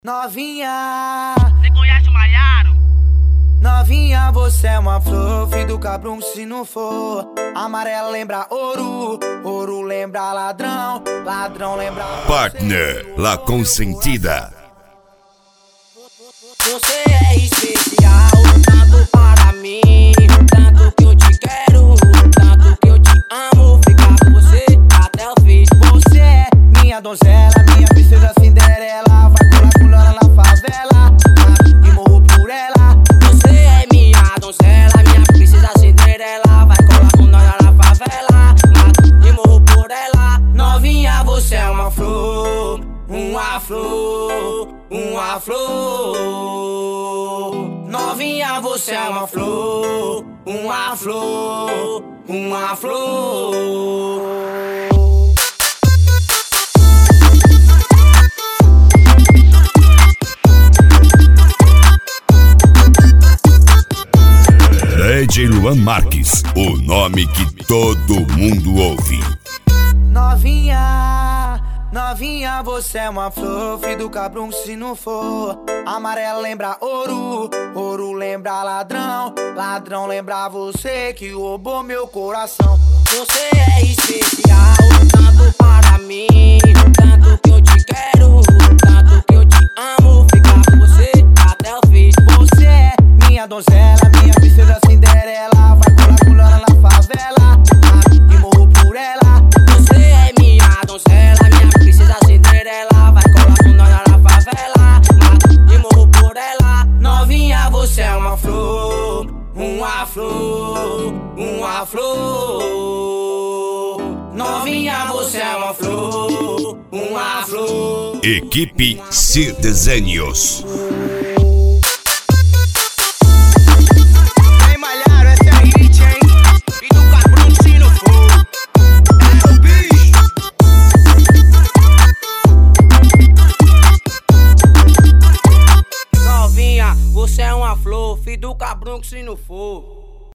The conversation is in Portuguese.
Novinha, Você conhece o Maiaro? novinha, você é uma flor, filho do cabrão se não for. Amarelo lembra ouro, ouro lembra ladrão, ladrão lembra Partner, La Consentida. Você é especial, tanto para mim, tanto que eu te quero, tanto que eu te amo. Ficar com você até o fim. Você é minha donzela, minha princesa Cinderela. Vai colar pulando na favela e morro por ela. Você é minha donzela, minha princesa Cinderela. Vai colar com nós na favela e morro por ela. Novinha, você é uma flor, uma flor, uma flor. Novinha, você é uma flor, uma flor, uma flor. DJ Luan Marques, o nome que todo mundo ouve. Novinha, novinha, você é uma flor, filho do cabrão se não for. Amarelo lembra ouro, ouro lembra ladrão, ladrão lembra você que roubou meu coração. Você é especial, tanto para mim, tanto que eu te quero, tanto que eu te amo. Ficar com você até o fim. Você é minha donzela, minha princesa Cinderela. Vai colar pulando na favela e morro por ela. Você é minha donzela, minha princesa Cinderela. Vai colar com nós na favela e morro por ela. Novinha, você é uma flor, uma flor, uma flor. Novinha, você é uma flor, uma flor. Equipe Sir Desenhos. Ei, Maiaro, essa é a hit, hein? E do cabrão se não for. É o bicho. Novinha, você é uma flor, filho do cabrão que se não for.